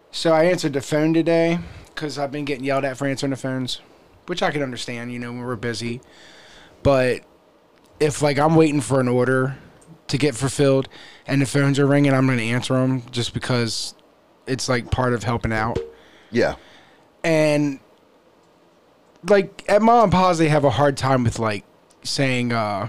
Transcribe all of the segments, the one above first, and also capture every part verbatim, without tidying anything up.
So I answered the phone today because I've been getting yelled at for answering the phones, which I can understand, you know, when we're busy. But if, like, I'm waiting for an order to get fulfilled and the phones are ringing, I'm going to answer them just because it's, like, part of helping out. Yeah. And, like, at Mom and Pa's, they have a hard time with, like, saying, uh,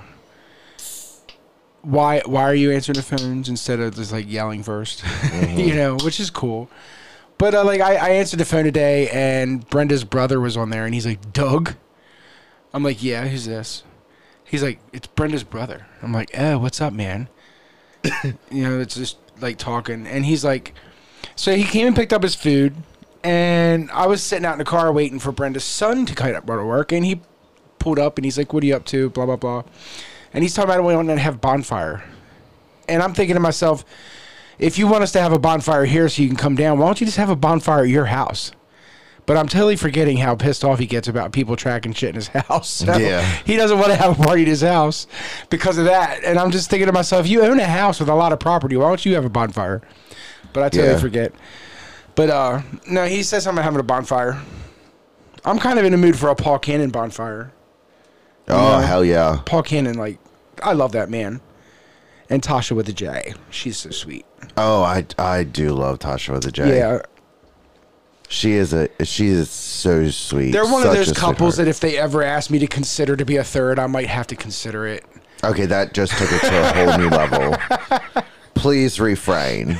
why why are you answering the phones instead of just, like, yelling first, mm-hmm. you know, which is cool. But, uh, like, I, I answered the phone today, and Brenda's brother was on there, and he's like, Doug? I'm like, yeah, who's this? He's like, it's Brenda's brother. I'm like, oh, what's up, man? You know, it's just, like, talking. And he's like, so he came and picked up his food, and I was sitting out in the car waiting for Brenda's son to come up to work, and he pulled up, and he's like, what are you up to, blah, blah, blah. And he's talking about we want to have bonfire. And I'm thinking to myself, if you want us to have a bonfire here so you can come down, why don't you just have a bonfire at your house? But I'm totally forgetting how pissed off he gets about people tracking shit in his house. So yeah. He doesn't want to have a party at his house because of that. And I'm just thinking to myself, you own a house with a lot of property. Why don't you have a bonfire? But I totally yeah. forget. But uh, no, he says I'm having a bonfire. I'm kind of in the mood for a Paul Cannon bonfire. You oh, know? Hell yeah. Paul Cannon, like, I love that man. And Tasha with a J. She's so sweet. Oh, I, I do love Tasha with a J. Yeah. She is a she is so sweet. They're one Such of those couples sweetheart. that if they ever ask me to consider to be a third, I might have to consider it. Okay, that just took it to a whole new level. Please refrain.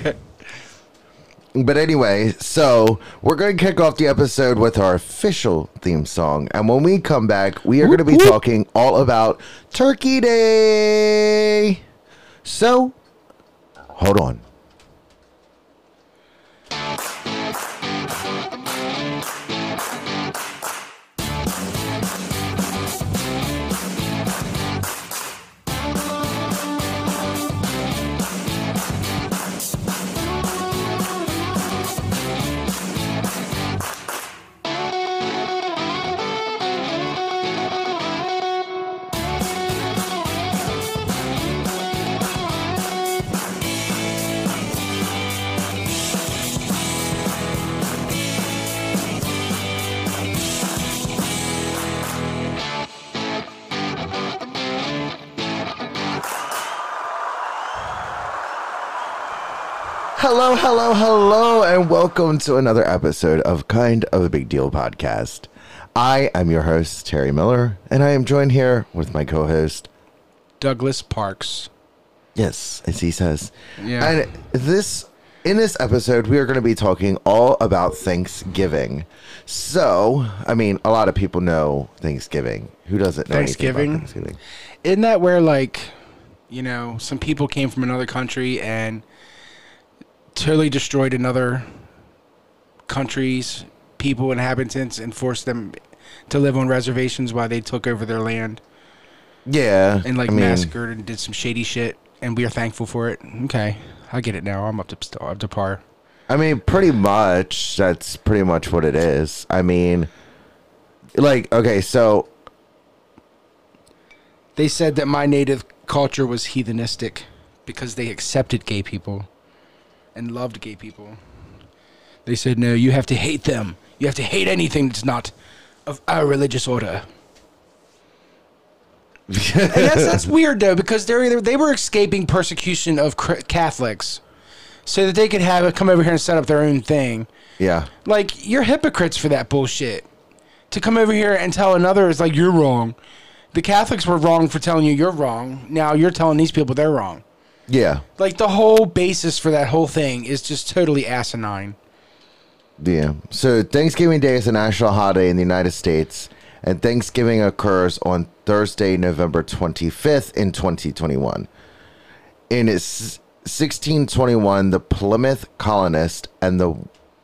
But anyway, so we're going to kick off the episode with our official theme song. And when we come back, we are going to be talking all about Turkey Day. So, hold on. Hello, hello, hello, and welcome to another episode of Kind of a Big Deal podcast. I am your host, Terry Miller, and I am joined here with my co-host, Douglas Parks. Yes, as he says. Yeah. And this, in this episode, we are going to be talking all about Thanksgiving. So, I mean, a lot of people know Thanksgiving. Who doesn't know Thanksgiving? anything about Thanksgiving? Isn't that where, like, you know, some people came from another country and totally destroyed another country's people, inhabitants, and forced them to live on reservations while they took over their land? Yeah. And, like, I mean, massacred and did some shady shit, and we are thankful for it. Okay. I get it now. I'm up to, up to par. I mean, pretty much. That's pretty much what it is. I mean, like, okay, so they said that my native culture was heathenistic because they accepted gay people and loved gay people. They said, no, you have to hate them. You have to hate anything that's not of our religious order. And that's, that's weird, though, because they're, they were escaping persecution of Catholics so that they could have come over here and set up their own thing. Yeah. Like, you're hypocrites for that bullshit. To come over here and tell another is like, you're wrong. The Catholics were wrong for telling you you're wrong. Now you're telling these people they're wrong. Yeah. Like, the whole basis for that whole thing is just totally asinine. Yeah. So Thanksgiving Day is a national holiday in the United States, and Thanksgiving occurs on Thursday, November twenty-fifth in twenty twenty-one. In its sixteen twenty-one, the Plymouth colonists and the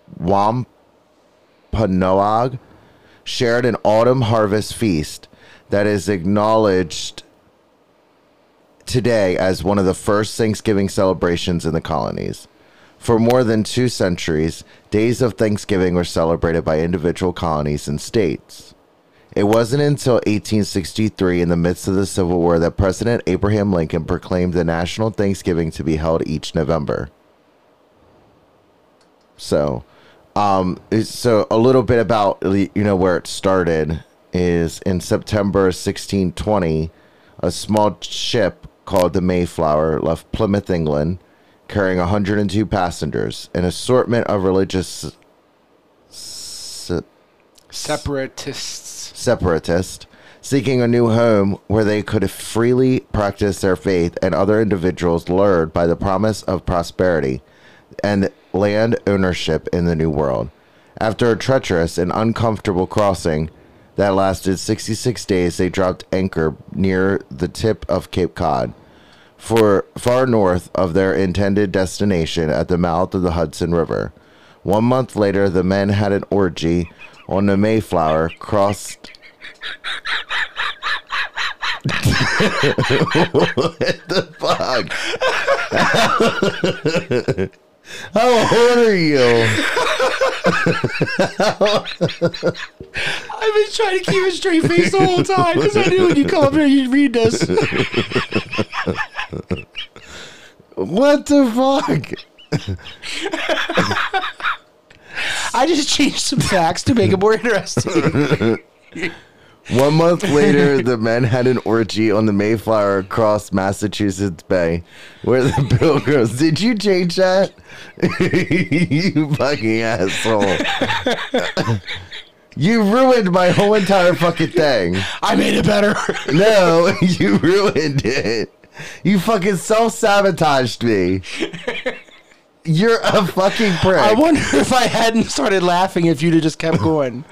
Wampanoag shared an autumn harvest feast that is acknowledged today as one of the first Thanksgiving celebrations in the colonies. For more than two centuries, days of Thanksgiving were celebrated by individual colonies and states. It wasn't until eighteen sixty-three, in the midst of the Civil War, that President Abraham Lincoln proclaimed the National Thanksgiving to be held each November. So, um, it's, so a little bit about, you know, where it started is in September sixteen twenty, a small ship called the Mayflower left Plymouth, England, carrying one hundred two passengers. An assortment of religious se- Separatists. separatists seeking a new home where they could freely practice their faith, and other individuals lured by the promise of prosperity and land ownership in the New World. After a treacherous and uncomfortable crossing that lasted sixty-six days, they dropped anchor near the tip of Cape Cod, for far north of their intended destination at the mouth of the Hudson River. One month later, the men had an orgy on the Mayflower, crossed... What the fuck? How old are you? I've been trying to keep a straight face the whole time because I knew when you come up here you'd read this. What the fuck? I just changed some facts to make it more interesting. One month later, the men had an orgy on the Mayflower across Massachusetts Bay, where the Pilgrims... Did you change that? You fucking asshole. You ruined my whole entire fucking thing. I made it better. No, you ruined it. You fucking self-sabotaged me. You're a fucking prick. I wonder if I hadn't started laughing if you'd have just kept going.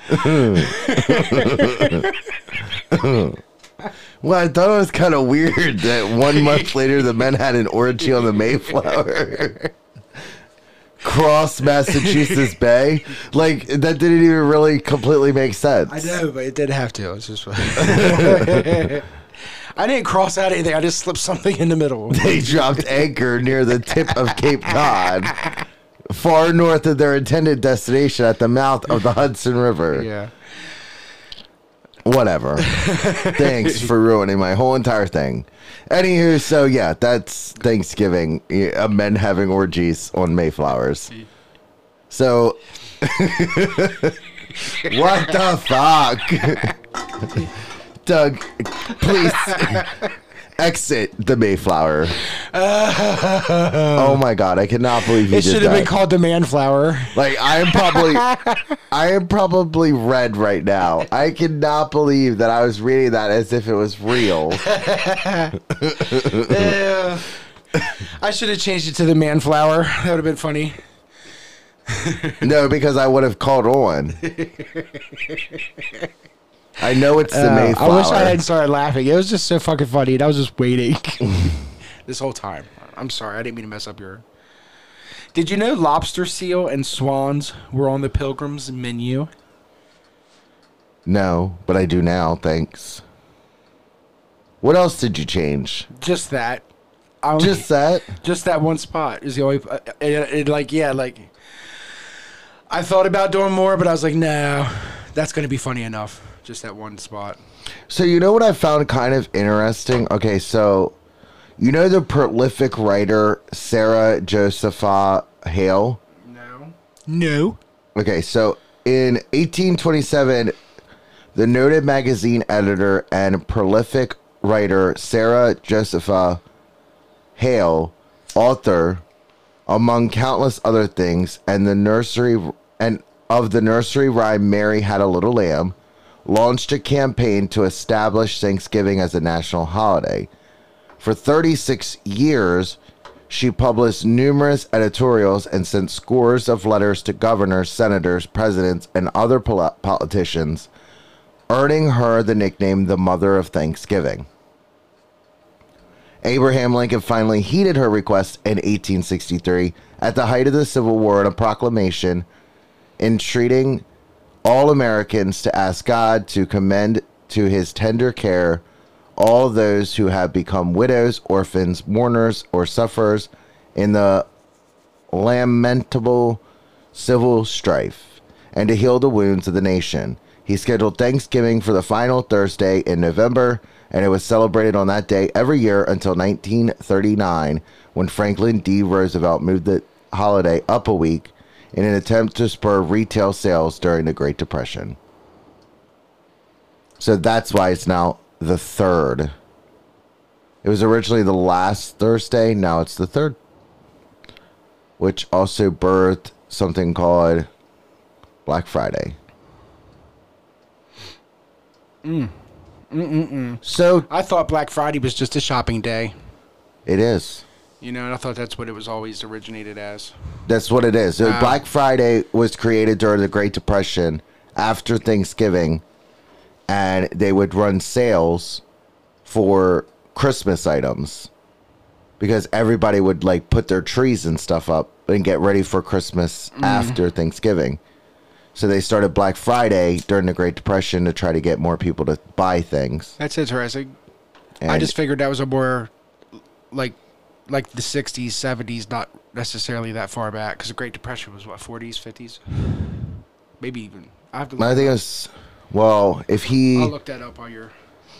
Well, I thought it was kind of weird that one month later the men had an orgy on the Mayflower. Cross Massachusetts Bay. Like, that didn't even really completely make sense. I know, but it did have to. It's just I didn't cross out anything. I just slipped something in the middle. They dropped anchor near the tip of Cape Cod, far north of their intended destination at the mouth of the Hudson River. Yeah. Whatever. Thanks for ruining my whole entire thing. Anywho, so yeah, that's Thanksgiving. Uh, men having orgies on Mayflowers. So, what the fuck? Doug, please exit the Mayflower. Oh my god, I cannot believe you It did should have that. been called the Manflower. Like, I am probably, I am probably red right now. I cannot believe that I was reading that as if it was real. Yeah. I should have changed it to the Manflower. That would have been funny. No, because I would have called on. I know it's the Uh, Mayflower. I wish I hadn't started laughing. It was just so fucking funny, and I was just waiting this whole time. I'm sorry, I didn't mean to mess up your. Did you know lobster, seal, and swans were on the Pilgrim's menu? No, but I do now. Thanks. What else did you change? Just that. I only- Just that? Just that one spot is the only. Uh, it, it, like yeah, like. I thought about doing more, but I was like, no, that's gonna be funny enough. Just that one spot. So you know what I found kind of interesting? Okay, so you know the prolific writer Sarah Josepha Hale? No. No. Okay, so in eighteen twenty-seven, the noted magazine editor and prolific writer Sarah Josepha Hale, author, among countless other things, and the nursery and of the nursery rhyme Mary Had a Little Lamb, launched a campaign to establish Thanksgiving as a national holiday. For thirty-six years, she published numerous editorials and sent scores of letters to governors, senators, presidents, and other pol- politicians, earning her the nickname the Mother of Thanksgiving. Abraham Lincoln finally heeded her request in eighteen sixty-three at the height of the Civil War in a proclamation entreating all Americans to ask God to commend to his tender care all those who have become widows, orphans, mourners, or sufferers in the lamentable civil strife, and to heal the wounds of the nation. He scheduled Thanksgiving for the final Thursday in November, and it was celebrated on that day every year until nineteen thirty-nine, when Franklin D. Roosevelt moved the holiday up a week in an attempt to spur retail sales during the Great Depression. So that's why it's now the third. It was originally the last Thursday. Now it's the third. Which also birthed something called Black Friday. Mm. Mm-mm-mm. So I thought Black Friday was just a shopping day. It is. You know, and I thought that's what it was always originated as. That's what it is. So Wow. Black Friday was created during the Great Depression after Thanksgiving, and they would run sales for Christmas items because everybody would like put their trees and stuff up and get ready for Christmas Mm. after Thanksgiving. So they started Black Friday during the Great Depression to try to get more people to buy things. That's interesting. And I just figured that was a more like like the sixties, seventies, not necessarily that far back, because the Great Depression was what, forties, fifties, maybe even. I have to. Look I think it was, well, if he I'll look that up while you're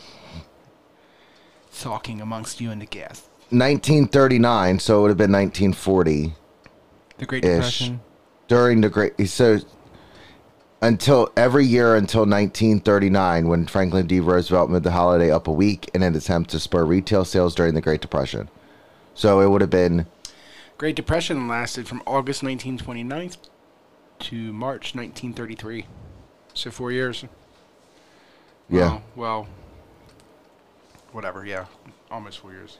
talking amongst you and the guest. nineteen thirty-nine, so it would have been nineteen forty. The Great Ish. Depression. During the Great, so until every year until nineteen thirty-nine, when Franklin D. Roosevelt moved the holiday up a week in an attempt to spur retail sales during the Great Depression. So it would have been Great Depression lasted from August nineteen twenty-nine to March nineteen thirty-three. So four years. Yeah. Well, well, whatever. Yeah, almost four years.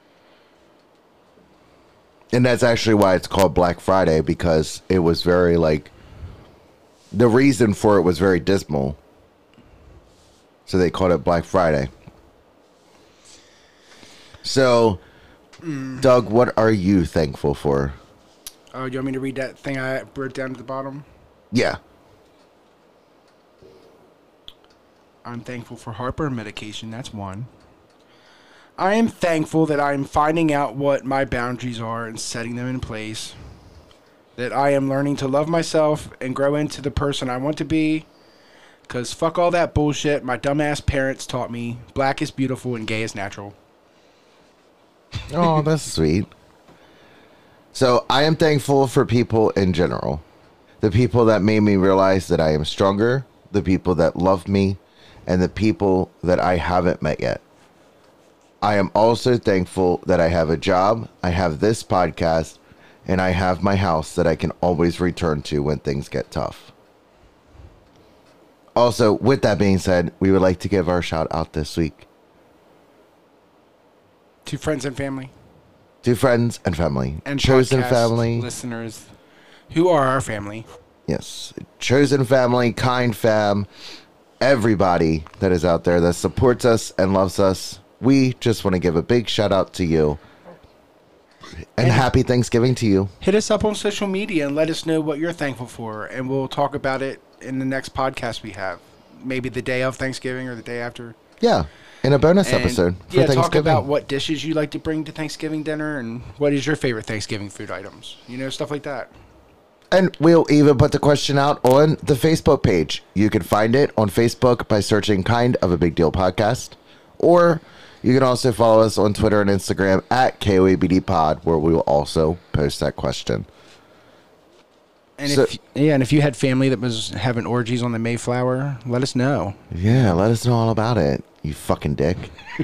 And that's actually why it's called Black Friday, because it was very like the reason for it was very dismal. So they called it Black Friday. So, mm. Doug, what are you thankful for? Oh, you want me to read that thing I wrote down at the bottom? Yeah. I'm thankful for heartburn medication. That's one. I am thankful that I'm finding out what my boundaries are and setting them in place. That I am learning to love myself and grow into the person I want to be. Because fuck all that bullshit my dumbass parents taught me. Black is beautiful and gay is natural. Oh, that's sweet. So I am thankful for people in general. The people that made me realize that I am stronger. The people that love me. And the people that I haven't met yet. I am also thankful that I have a job, I have this podcast, and I have my house that I can always return to when things get tough. Also, with that being said, we would like to give our shout out this week To friends and family. to friends and family. And Chosen podcast family. listeners who are our family. Yes. Chosen family, kind fam, everybody that is out there that supports us and loves us. We just want to give a big shout out to you. And, and happy Thanksgiving to you. Hit us up on social media and let us know what you're thankful for. And we'll talk about it in the next podcast we have. Maybe the day of Thanksgiving or the day after. Yeah. In a bonus And, episode for yeah, Thanksgiving. talk about what dishes you like to bring to Thanksgiving dinner and what is your favorite Thanksgiving food items. You know, stuff like that. And we'll even put the question out on the Facebook page. You can find it on Facebook by searching Kind of a Big Deal Podcast. Or you can also follow us on Twitter and Instagram at K O A B D Pod, where we will also post that question. And So- if yeah, and if you had family that was having orgies on the Mayflower, let us know. Yeah, let us know all about it, you fucking dick.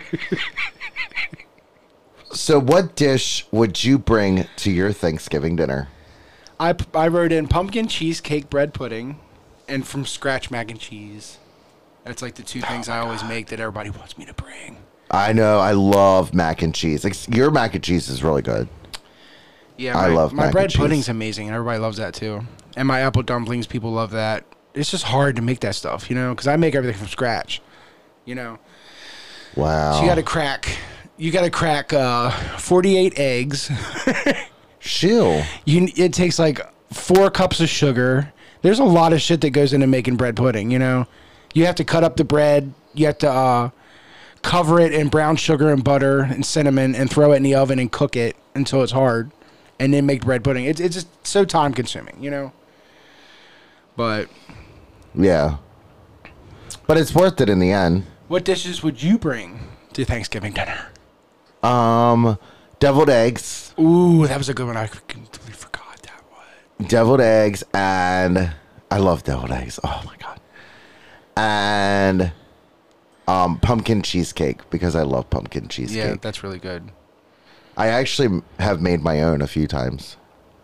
So what dish would you bring to your Thanksgiving dinner? I, p- I wrote in pumpkin cheesecake bread pudding and from scratch mac and cheese. That's like the two things I always make that everybody wants me to bring. I know, I love mac and cheese. Like, your mac and cheese is really good. Yeah, I my, love my mac bread and cheese. pudding's amazing, and everybody loves that too. And my apple dumplings, people love that. It's just hard to make that stuff, you know, because I make everything from scratch. You know, Wow. so you got to crack, you got to crack uh, forty-eight eggs. Shill. You it takes like four cups of sugar. There's a lot of shit that goes into making bread pudding. You know, you have to cut up the bread. You have to uh, cover it in brown sugar and butter and cinnamon, and throw it in the oven and cook it until it's hard, and then make bread pudding. It's it's just so time consuming. You know, but Yeah. But it's worth it in the end. what dishes would you bring to Thanksgiving dinner? Um, deviled eggs. Ooh, that was a good one. I completely forgot that one. deviled eggs, and I love deviled eggs. Oh my god. And um, pumpkin cheesecake, because I love pumpkin cheesecake. Yeah, that's really good. I actually have made my own a few times.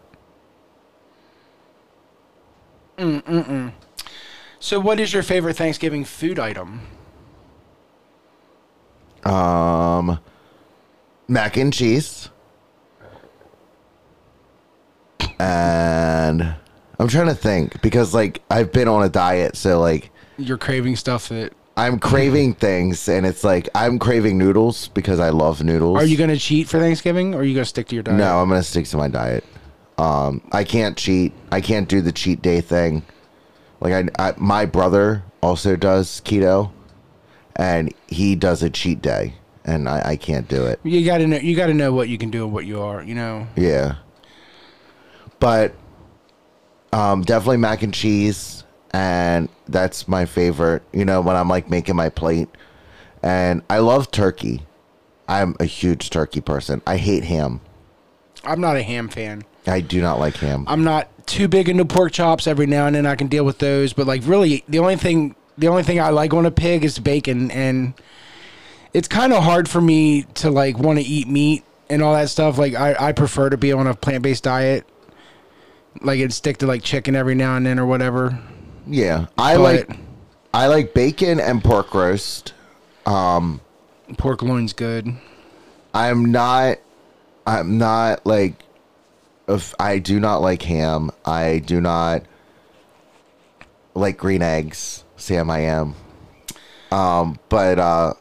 Mm-mm-mm. So what is your favorite Thanksgiving food item? Um, mac and cheese. And I'm trying to think, because like I've been on a diet, so like You're craving stuff that... I'm craving things, and it's like I'm craving noodles because I love noodles. Are you going to cheat for Thanksgiving, or are you going to stick to your diet? No, I'm gonna stick to my diet. Um, I can't cheat. I can't do the cheat day thing. Like I, I, my brother also does keto, and he does a cheat day, and I, I can't do it. You got to know. You got to know what you can do and what you are. You know. Yeah. But um, definitely mac and cheese, and that's my favorite. You know, when I'm like making my plate, and I love turkey. I'm a huge turkey person. I hate ham. I'm not a ham fan. I do not like ham. I'm not too big into pork chops. Every now and then I can deal with those, but like really, the only thing the only thing I like on a pig is bacon, and it's kind of hard for me to like want to eat meat and all that stuff. Like I, I prefer to be on a plant based diet, like and stick to like chicken every now and then or whatever. Yeah, I But like I like bacon and pork roast. Um, pork loin's good. I'm not. I'm not like. If I do not like ham. I do not like green eggs. Sam, I am. Um, but uh,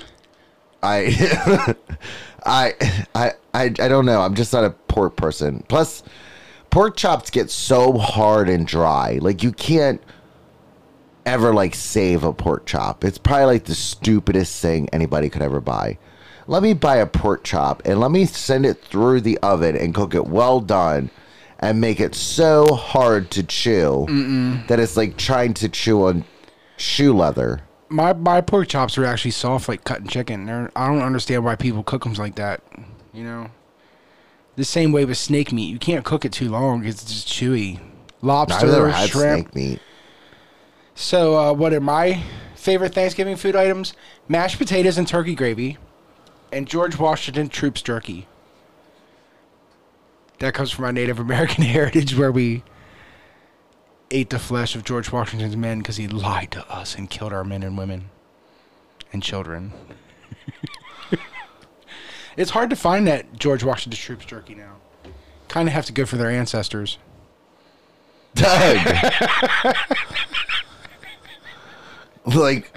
I, I, I, I, I don't know. I'm just not a pork person. Plus, pork chops get so hard and dry. Like you can't ever like save a pork chop. It's probably like the stupidest thing anybody could ever buy. Let me buy a pork chop and let me send it through the oven and cook it well done and make it so hard to chew Mm-mm. that it's like trying to chew on shoe leather. My my pork chops are actually soft like cutting chicken. They're, I don't understand why people cook them like that. You know, the same way with snake meat. You can't cook it too long. It's just chewy. Lobster, I've never had shrimp. snake meat. So uh, what are my favorite Thanksgiving food items? Mashed potatoes and turkey gravy. And George Washington Troops jerky. That comes from our Native American heritage, where we ate the flesh of George Washington's men because he lied to us and killed our men and women and children. It's hard to find that George Washington Troops jerky now. Kind of have to go for their ancestors. Doug! Like,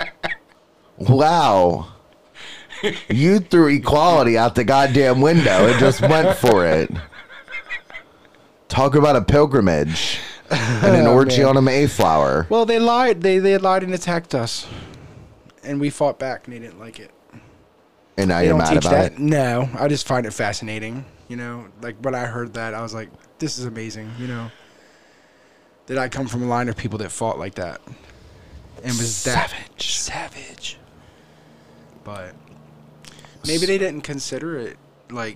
wow. You threw equality out the goddamn window and just went for it. Talk about a pilgrimage and an Oh, orgy man. on a Mayflower. Well, they lied. They they lied and attacked us, and we fought back, and they didn't like it. And now They you're don't mad teach about that. it. No, I just find it fascinating. You know, like when I heard that, I was like, "This is amazing." You know, that I come from a line of people that fought like that, and was that Savage. savage. But maybe they didn't consider it like.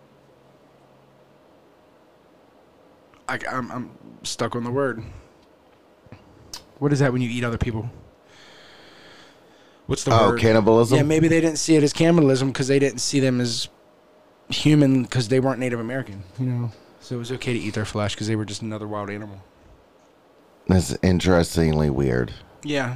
I, I'm I'm stuck on the word. What is that when you eat other people? What's the Oh, word? cannibalism? Yeah, maybe they didn't see it as cannibalism because they didn't see them as human because they weren't Native American. You know, so it was okay to eat their flesh because they were just another wild animal. That's interestingly weird. Yeah.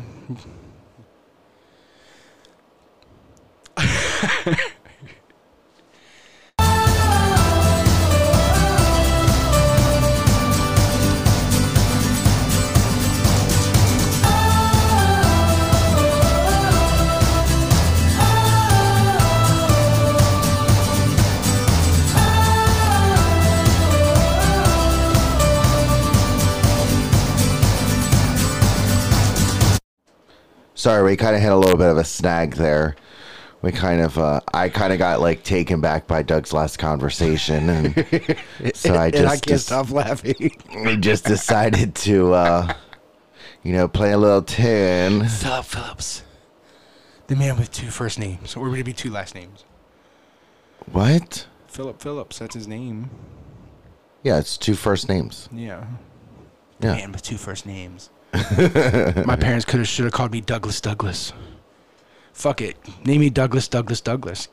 Sorry, we kind of had a little bit of a snag there. We kind of, uh, I kind of got like taken back by Doug's last conversation, and so I just, and I can't just- stop laughing. we just decided to, uh, you know, play a little tune. Philip Phillips, the man with two first names, or would it be two last names? What? Philip Phillips, that's his name. Yeah, it's two first names. Yeah. Yeah. Man with two first names. My parents could have, should have called me Douglas Douglas. Fuck it. Name me Douglas Douglas Douglas.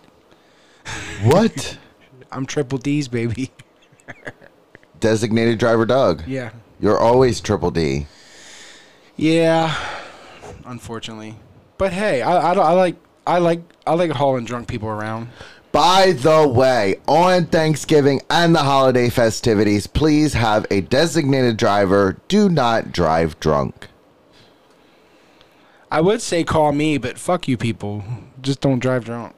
What? I'm triple D's, baby. Designated driver Doug. Yeah. You're always triple D. Yeah. Unfortunately. But hey, I, I, I like I like I like hauling drunk people around. By the way, on Thanksgiving and the holiday festivities, please have a designated driver. Do not drive drunk. I would say call me, but fuck you people. Just don't drive drunk.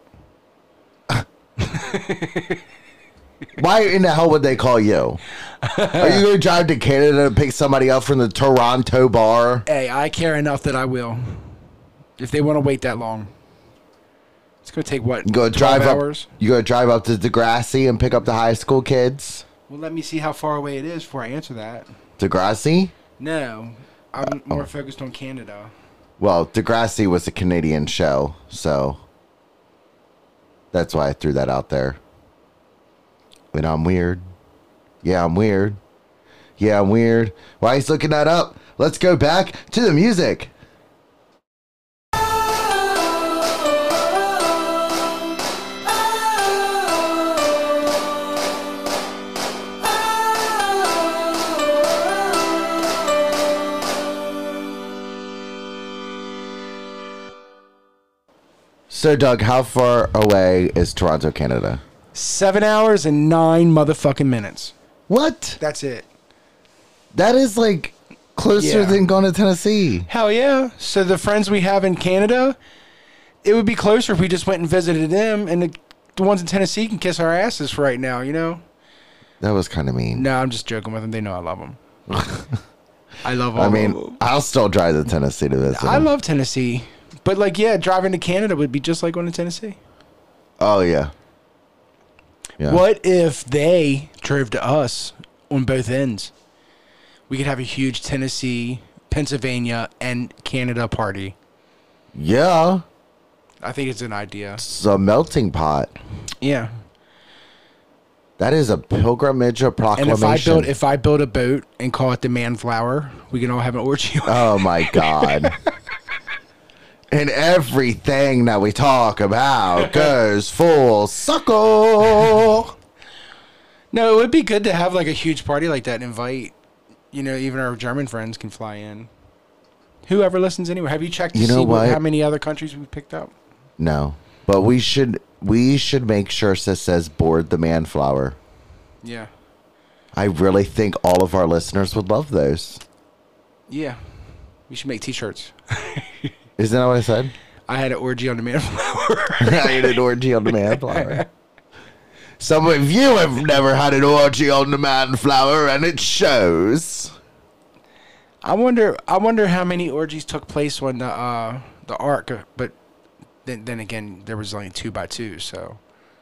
Why in the hell would they call you? Are you going to drive to Canada to pick somebody up from the Toronto bar? Hey, I care enough that I will. If they want to wait that long. It's going to take, what, You go drive hours? up. You go drive up to Degrassi and pick up the high school kids. Well, let me see how far away it is before I answer that. Degrassi? No, I'm more focused on Canada. Well, Degrassi was a Canadian show, so that's why I threw that out there. And I'm weird. Yeah, I'm weird. Yeah, I'm weird. Why he's looking that up? Let's go back to the music. So, Doug, how far away is Toronto, Canada? Seven hours and nine motherfucking minutes. What? That's it. That is like closer Yeah. than going to Tennessee. Hell yeah. So the friends we have in Canada, it would be closer if we just went and visited them, and the, the ones in Tennessee can kiss our asses for right now, you know? That was kind of mean. No, I'm just joking with them. They know I love them. I love all I of mean, them. I'll still drive to Tennessee to visit. I them. love Tennessee. But, like, yeah, driving to Canada would be just like going to Tennessee. Oh, yeah. Yeah. What if they drove to us on both ends? We could have a huge Tennessee, Pennsylvania, and Canada party. Yeah. I think it's an idea. It's a melting pot. Yeah. That is a pilgrimage of And proclamation. if I build if I build a boat and call it the Manflower, we can all have an orgy. Oh, my God. And everything that we talk about goes full circle. No, it would be good to have like a huge party like that and invite, you know, even our German friends can fly in. Whoever listens anyway. Have you checked to You know see what, what? how many other countries we picked up? No. But we should we should make sure it says board the Manflower. Yeah. I really think all of our listeners would love those. Yeah. We should make t-shirts. Isn't that what I said? I had an orgy on the Manflower. I had an orgy on the Manflower. Some of you have never had an orgy on the Manflower, and it shows. I wonder I wonder how many orgies took place on the uh, the Ark, but then then again there was only two by two, so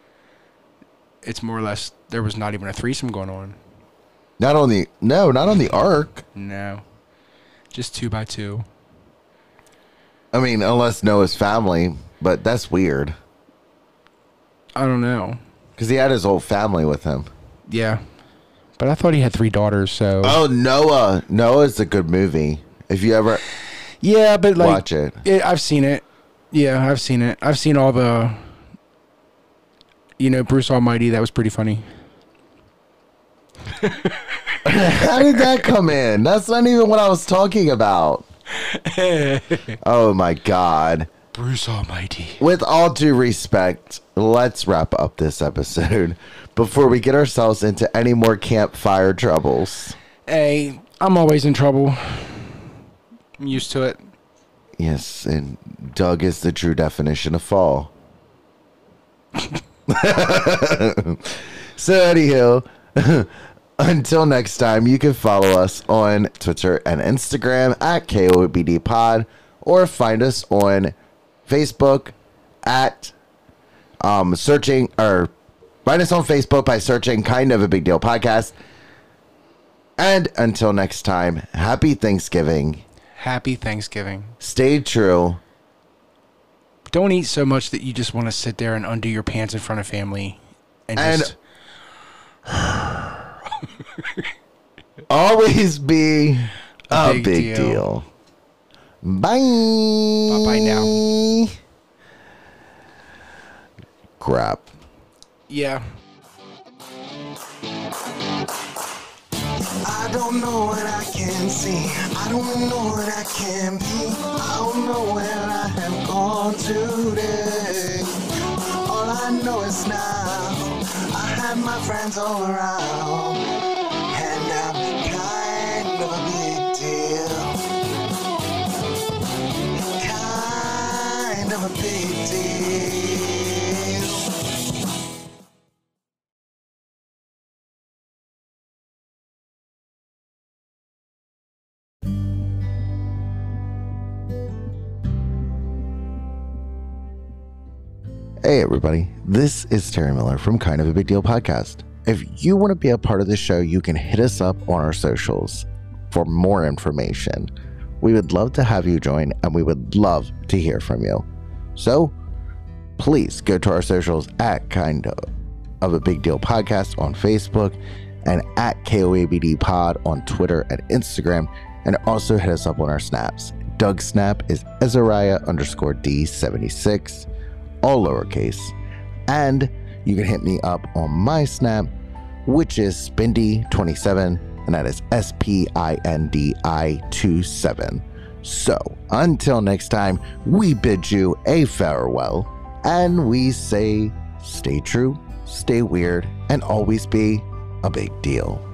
it's more or less there was not even a threesome going on. Not on the no, not on the Ark. No. Just two by two. I mean, unless Noah's family, but that's weird I don't know. because he had his whole family with him. Yeah. But I thought he had three daughters, so Oh, Noah! Noah's a good movie. If you ever yeah, but like watch it, it, I've seen it. Yeah, I've seen it. I've seen all the you know, Bruce Almighty, that was pretty funny. how did that come in? That's not even what I was talking about. Oh my God. Bruce Almighty. With all due respect, let's wrap up this episode before we get ourselves into any more campfire troubles. Hey, I'm always in trouble. I'm used to it. Yes, and Doug is the true definition of fall. So, anywho, until next time, you can follow us on Twitter and Instagram at K O B D Pod, or find us on Facebook at um, searching, or find us on Facebook by searching Kind of a Big Deal Podcast. And until next time, happy Thanksgiving. Happy Thanksgiving. Stay true. Don't eat so much that you just want to sit there and undo your pants in front of family and, And just always be a, big big, deal. deal. Bye. Bye-bye now. Crap. Yeah. I don't know what I can see. I don't know what I can be. I don't know where I have gone today. All I know is now I have my friends all around, and I'm kind of a big deal. Kind of a big deal. Hey everybody, this is Terry Miller from Kind of a Big Deal podcast. If you want to be a part of the show, you can hit us up on our socials for more information. We would love to have you join, and we would love to hear from you. So please go to our socials at Kind of a Big Deal podcast on Facebook and at K O A B D pod on Twitter and Instagram, and also hit us up on our snaps. Doug's snap is Ezariah underscore D seventy-six. all lowercase, and you can hit me up on my snap, which is Spindy twenty-seven, and that is S P I N D I twenty-seven. So until next time, we bid you a farewell, and we say stay true, stay weird, and always be a big deal.